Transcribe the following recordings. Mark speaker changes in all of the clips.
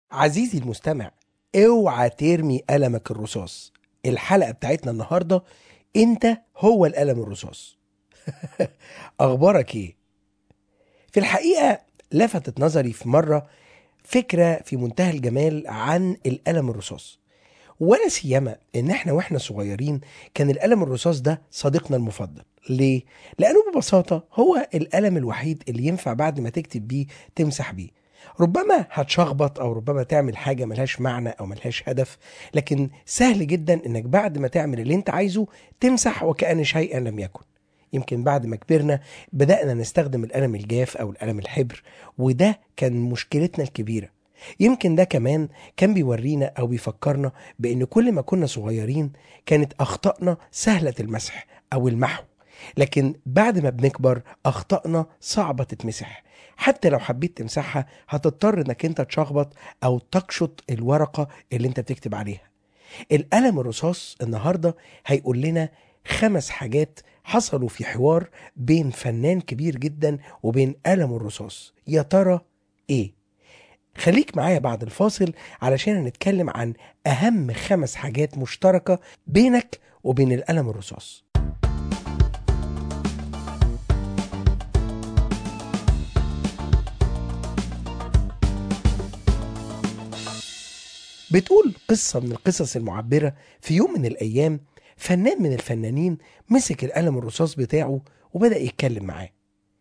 Speaker 1: عزيزي المستمع، اوعى ترمي قلمك الرصاص. الحلقة بتاعتنا النهاردة انت هو القلم الرصاص. اخبارك ايه؟ في الحقيقة لفتت نظري في مرة فكرة في منتهى الجمال عن القلم الرصاص، ولا سيما ان احنا واحنا صغيرين كان القلم الرصاص ده صديقنا المفضل. ليه؟ لانه ببساطة هو القلم الوحيد اللي ينفع بعد ما تكتب بيه تمسح بيه. ربما هتشخبط او ربما تعمل حاجة ملهاش معنى او ملهاش هدف، لكن سهل جدا انك بعد ما تعمل اللي انت عايزه تمسح وكأن شيئا لم يكن. يمكن بعد ما كبرنا بدأنا نستخدم القلم الجاف او القلم الحبر، وده كان مشكلتنا الكبيرة. يمكن ده كمان كان بيورينا أو بيفكرنا بأن كل ما كنا صغيرين كانت أخطائنا سهلة المسح أو المحو، لكن بعد ما بنكبر أخطائنا صعبة تتمسح. حتى لو حبيت تمسحها هتضطر انك انت تشخبط او تقشط الورقة اللي انت بتكتب عليها. القلم الرصاص النهاردة هيقول لنا 5 حاجات حصلوا في حوار بين فنان كبير جدا وبين قلم الرصاص. يا ترى ايه؟ خليك معايا بعد الفاصل علشان نتكلم عن أهم 5 حاجات مشتركة بينك وبين القلم الرصاص. بتقول قصة من القصص المعبرة في يوم من الأيام فنان من الفنانين مسك القلم الرصاص بتاعه وبدأ يتكلم معاه.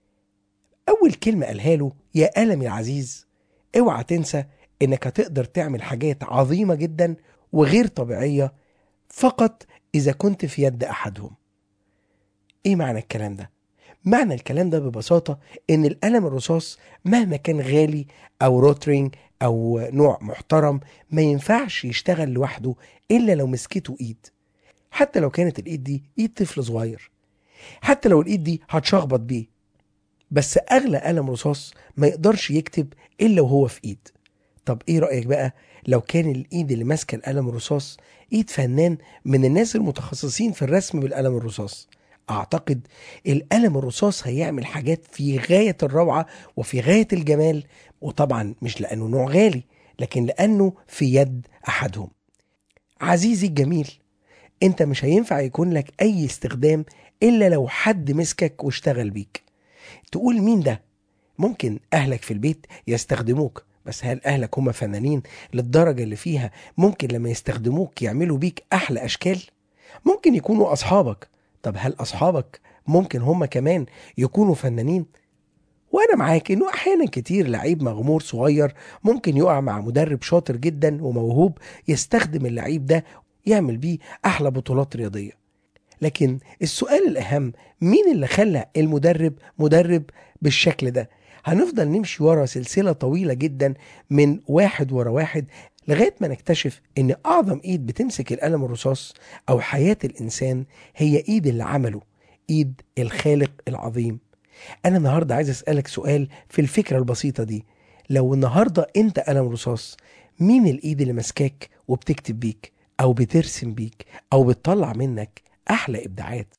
Speaker 1: أول كلمة قالها له: يا قلمي العزيز، اوعى تنسى إنك هتقدر تعمل حاجات عظيمة جدا وغير طبيعية فقط إذا كنت في يد أحدهم. إيه معنى الكلام ده؟ معنى الكلام ده ببساطة إن القلم الرصاص مهما كان غالي أو روترينج أو نوع محترم ما ينفعش يشتغل لوحده إلا لو مسكته إيد، حتى لو كانت الإيد دي إيد طفل صغير، حتى لو الإيد دي هتشخبط بيه. بس أغلى قلم رصاص ما يقدرش يكتب إلا وهو في إيد. طب إيه رأيك بقى لو كان الإيد اللي ماسكة القلم الرصاص إيد فنان من الناس المتخصصين في الرسم بالقلم الرصاص؟ أعتقد القلم الرصاص هيعمل حاجات في غاية الروعة وفي غاية الجمال، وطبعا مش لأنه نوع غالي لكن لأنه في يد أحدهم. عزيزي الجميل، انت مش هينفع يكون لك أي استخدام إلا لو حد مسكك واشتغل بيك. تقول مين ده؟ ممكن أهلك في البيت يستخدموك، بس هل أهلك هم فنانين للدرجة اللي فيها ممكن لما يستخدموك يعملوا بيك أحلى أشكال؟ ممكن يكونوا أصحابك. طب هل أصحابك ممكن هم كمان يكونوا فنانين؟ وأنا معاك إنه أحيانا كتير لعيب مغمور صغير ممكن يقع مع مدرب شاطر جدا وموهوب يستخدم اللعيب ده يعمل بيه أحلى بطولات رياضية. لكن السؤال الأهم، مين اللي خلى المدرب مدرب بالشكل ده؟ هنفضل نمشي ورا سلسلة طويلة جدا من واحد ورا واحد لغاية ما نكتشف ان اعظم ايد بتمسك القلم الرصاص او حياة الانسان هي ايد اللي عمله، ايد الخالق العظيم. انا النهاردة عايز اسألك سؤال في الفكرة البسيطة دي: لو النهاردة انت قلم رصاص، مين الايد اللي ماسكاك وبتكتب بيك او بترسم بيك او بتطلع منك احلى ابداعات؟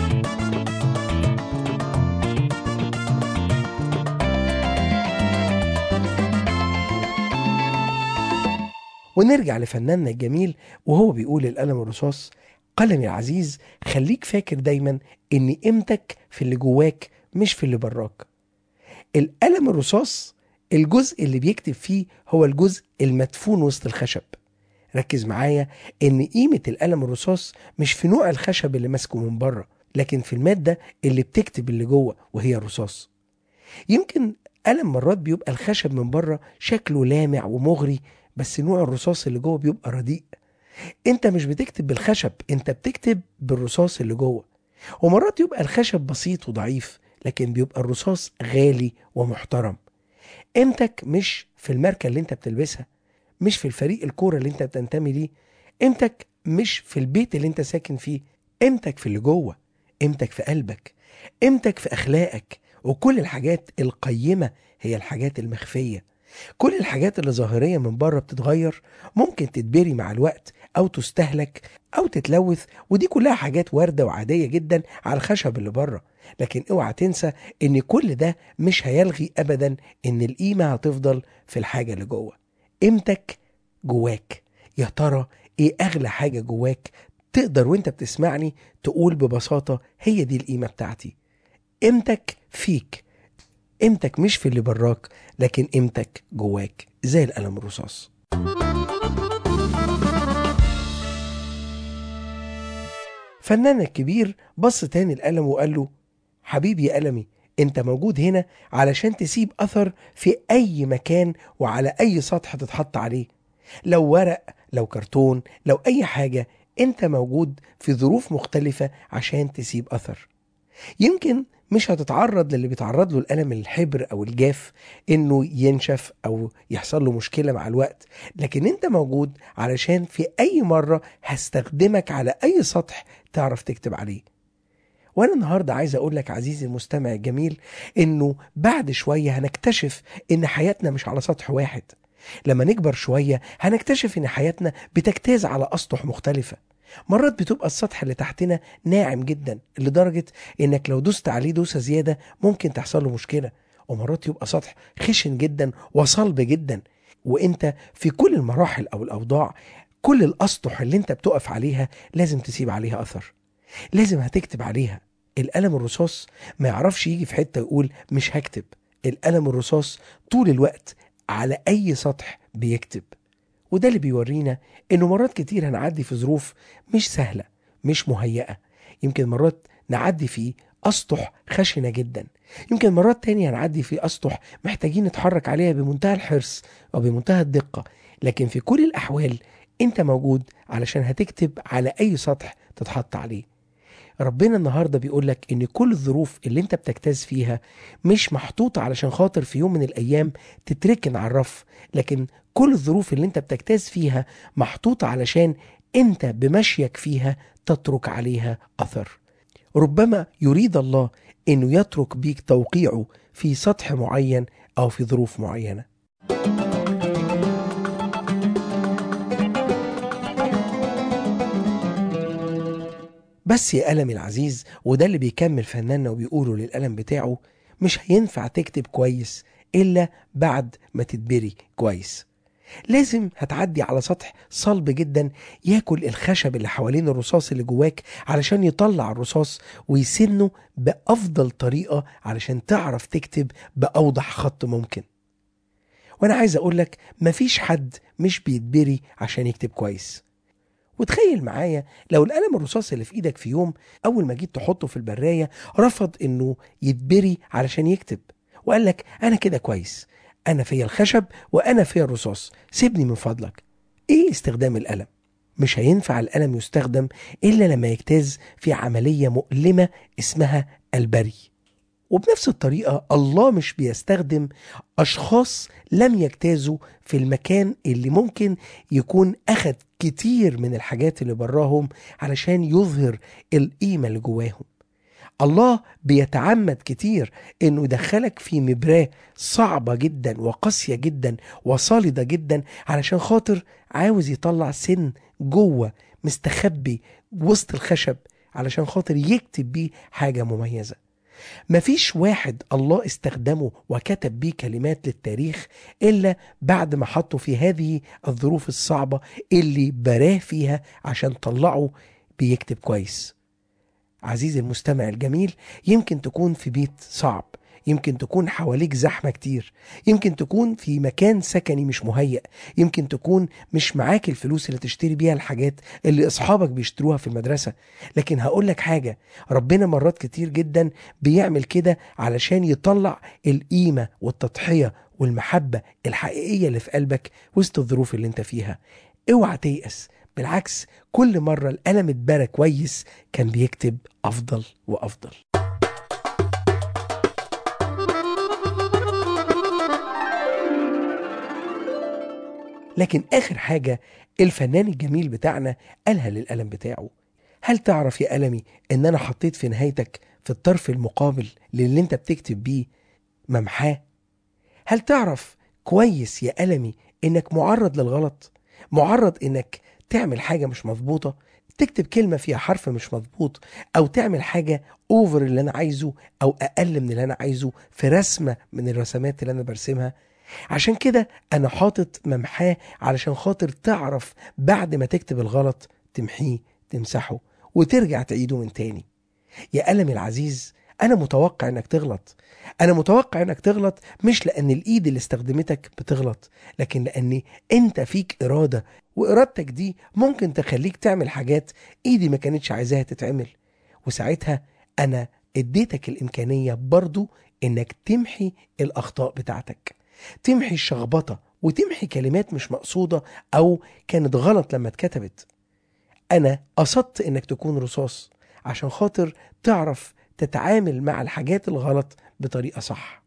Speaker 1: ونرجع لفناننا الجميل وهو بيقول القلم الرصاص: قلمي العزيز، خليك فاكر دايما ان قيمتك في اللي جواك مش في اللي براك. القلم الرصاص الجزء اللي بيكتب فيه هو الجزء المدفون وسط الخشب. ركز معايا ان قيمة القلم الرصاص مش في نوع الخشب اللي ماسكه من بره، لكن في المادة اللي بتكتب اللي جوه وهي الرصاص. يمكن قلم مرات بيبقى الخشب من بره شكله لامع ومغري، بس نوع الرصاص اللي جوه بيبقى رديء. انت مش بتكتب بالخشب، انت بتكتب بالرصاص اللي جوه. ومرات يبقى الخشب بسيط وضعيف لكن بيبقى الرصاص غالي ومحترم. قيمتك مش في الماركة اللي انت بتلبسها، مش في الفريق الكورة اللي انت بتنتمي ليه، قيمتك مش في البيت اللي انت ساكن فيه، قيمتك في اللي جوه، قيمتك في قلبك، قيمتك في أخلاقك. وكل الحاجات القيمة هي الحاجات المخفية. كل الحاجات اللي ظاهرية من بره بتتغير، ممكن تتبري مع الوقت أو تستهلك أو تتلوث، ودي كلها حاجات واردة وعادية جدا على الخشب اللي بره. لكن اوعى تنسى ان كل ده مش هيلغي أبدا ان القيمة هتفضل في الحاجة اللي جوه. قيمتك جواك. يا ترى ايه اغلى حاجة جواك تقدر وانت بتسمعني تقول ببساطة هي دي القيمة بتاعتي؟ قيمتك فيك، قيمتك مش في اللي براك، لكن قيمتك جواك زي القلم الرصاص. فنان الكبير بص تاني القلم وقال له: حبيبي يا قلمي، انت موجود هنا علشان تسيب اثر في اي مكان وعلى اي سطح تتحط عليه، لو ورق، لو كرتون، لو اي حاجة. انت موجود في ظروف مختلفة عشان تسيب اثر. يمكن مش هتتعرض للي بيتعرض له القلم الحبر او الجاف، انه ينشف او يحصل له مشكلة مع الوقت، لكن انت موجود علشان في اي مرة هستخدمك على اي سطح تعرف تكتب عليه. وانا النهاردة عايز اقول لك عزيزي المستمع الجميل انه بعد شوية هنكتشف ان حياتنا مش على سطح واحد. لما نكبر شوية هنكتشف ان حياتنا بتجتاز على اسطح مختلفة. مرات بتبقى السطح اللي تحتنا ناعم جدا لدرجة انك لو دوست عليه دوسة زيادة ممكن تحصل له مشكلة، ومرات يبقى سطح خشن جدا وصلب جدا. وانت في كل المراحل او الاوضاع، كل الاسطح اللي انت بتقف عليها لازم تسيب عليها اثر، لازم هتكتب عليها. القلم الرصاص ما يعرفش يجي في حتة يقول مش هكتب. القلم الرصاص طول الوقت على اي سطح بيكتب. وده اللي بيورينا انه مرات كتير هنعدي في ظروف مش سهلة، مش مهيئة. يمكن مرات نعدي في اسطح خشنة جدا، يمكن مرات تانية هنعدي في اسطح محتاجين نتحرك عليها بمنتهى الحرص او بمنتهى الدقة. لكن في كل الاحوال انت موجود علشان هتكتب على اي سطح تتحط عليه. ربنا النهاردة بيقولك ان كل الظروف اللي انت بتجتاز فيها مش محطوطة علشان خاطر في يوم من الايام تتركن على الرف، لكن كل الظروف اللي انت بتجتاز فيها محطوطة علشان انت بمشيك فيها تترك عليها اثر. ربما يريد الله انه يترك بيك توقيعه في سطح معين او في ظروف معينة. بس يا قلمي العزيز، وده اللي بيكمل فناننا وبيقوله للقلم بتاعه: مش هينفع تكتب كويس إلا بعد ما تتبري كويس. لازم هتعدي على سطح صلب جدا ياكل الخشب اللي حوالين الرصاص اللي جواك علشان يطلع الرصاص ويسنه بأفضل طريقة علشان تعرف تكتب بأوضح خط ممكن. وانا عايز اقولك مفيش حد مش بيتبري عشان يكتب كويس. وتخيل معايا لو القلم الرصاص اللي في ايدك في يوم اول ما جيت تحطه في البراية رفض انه يتبري علشان يكتب، وقال لك انا كده كويس، انا فيا الخشب وانا فيا الرصاص، سيبني من فضلك. ايه استخدام القلم؟ مش هينفع القلم يستخدم الا لما يجتاز في عملية مؤلمة اسمها البري. وبنفس الطريقة الله مش بيستخدم أشخاص لم يجتازوا في المكان اللي ممكن يكون أخد كتير من الحاجات اللي براهم علشان يظهر القيمة اللي جواهم. الله بيتعمد كتير إنه يدخلك في مبراة صعبة جدا وقاسية جدا وصالدة جدا علشان خاطر عاوز يطلع سن جوه مستخبي وسط الخشب علشان خاطر يكتب بيه حاجة مميزة. مفيش واحد الله استخدمه وكتب بيه كلمات للتاريخ إلا بعد ما حطه في هذه الظروف الصعبة اللي براه فيها عشان طلعه بيكتب كويس. عزيزي المستمع الجميل، يمكن تكون في بيت صعب، يمكن تكون حواليك زحمة كتير، يمكن تكون في مكان سكني مش مهيأ، يمكن تكون مش معاك الفلوس اللي تشتري بيها الحاجات اللي أصحابك بيشتروها في المدرسة. لكن هقولك حاجة، ربنا مرات كتير جدا بيعمل كده علشان يطلع القيمة والتضحية والمحبة الحقيقية اللي في قلبك وسط الظروف اللي انت فيها. اوعى تيأس، بالعكس كل مرة القلم اتبرى كويس كان بيكتب أفضل وأفضل. لكن آخر حاجة الفنان الجميل بتاعنا قالها للقلم بتاعه: هل تعرف يا قلمي إن أنا حطيت في نهايتك في الطرف المقابل للي أنت بتكتب بيه ممحاه؟ هل تعرف كويس يا قلمي إنك معرض للغلط، معرض إنك تعمل حاجة مش مظبوطة، تكتب كلمة فيها حرف مش مظبوط، أو تعمل حاجة أوفر اللي أنا عايزه أو أقل من اللي أنا عايزه في رسمة من الرسمات اللي أنا برسمها؟ عشان كده أنا حاطط ممحاه علشان خاطر تعرف بعد ما تكتب الغلط تمحيه، تمسحه وترجع تعيده من تاني. يا قلمي العزيز، أنا متوقع إنك تغلط. أنا متوقع إنك تغلط مش لأن الإيد اللي استخدمتك بتغلط، لكن لأن أنت فيك إرادة، وإرادتك دي ممكن تخليك تعمل حاجات إيدي ما كانتش عايزاها تتعمل. وساعتها أنا اديتك الإمكانية برضو إنك تمحي الأخطاء بتاعتك، تمحي الشخبطة وتمحي كلمات مش مقصودة أو كانت غلط لما اتكتبت. أنا قصدت إنك تكون رصاص عشان خاطر تعرف تتعامل مع الحاجات الغلط بطريقة صح.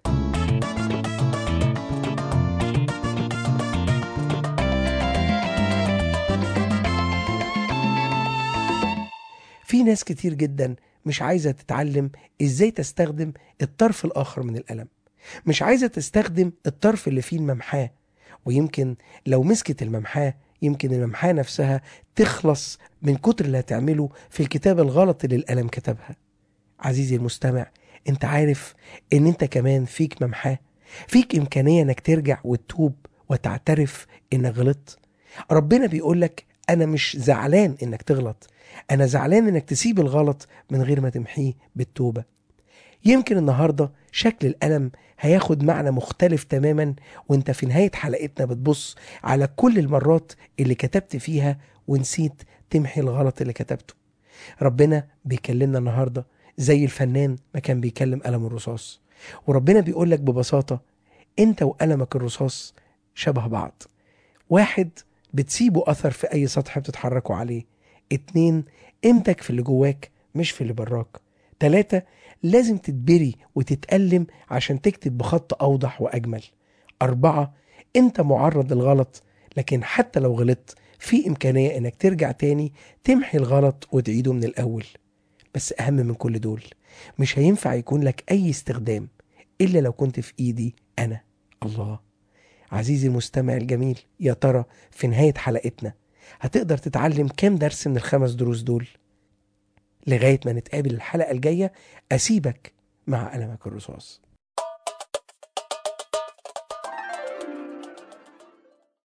Speaker 1: في ناس كتير جدا مش عايزة تتعلم إزاي تستخدم الطرف الآخر من القلم، مش عايزة تستخدم الطرف اللي فيه الممحاه، ويمكن لو مسكت الممحاه يمكن الممحاه نفسها تخلص من كتر اللي هتعمله في الكتابة الغلط اللي القلم كتبها. عزيزي المستمع، انت عارف ان انت كمان فيك ممحاه، فيك امكانية انك ترجع وتتوب وتعترف انك غلطت. ربنا بيقولك انا مش زعلان انك تغلط، انا زعلان انك تسيب الغلط من غير ما تمحيه بالتوبة. يمكن النهاردة شكل القلم هياخد معنى مختلف تماما، وانت في نهاية حلقتنا بتبص على كل المرات اللي كتبت فيها ونسيت تمحي الغلط اللي كتبته. ربنا بيكلمنا النهاردة زي الفنان ما كان بيكلم قلم الرصاص، وربنا بيقولك ببساطة انت وقلمك الرصاص شبه بعض. واحد، بتسيبه أثر في أي سطح بتتحركوا عليه. 2، قيمتك في اللي جواك مش في اللي براك. 3، لازم تتبري وتتألم عشان تكتب بخط أوضح وأجمل. 4، انت معرض للغلط، لكن حتى لو غلطت في إمكانية انك ترجع تاني تمحي الغلط وتعيده من الأول. بس أهم من كل دول، مش هينفع يكون لك أي استخدام إلا لو كنت في إيدي أنا الله. عزيزي المستمع الجميل، يا ترى في نهاية حلقتنا هتقدر تتعلم كام درس من ال5 دروس دول؟ لغاية ما نتقابل الحلقة الجاية أسيبك مع قلمك الرصاص.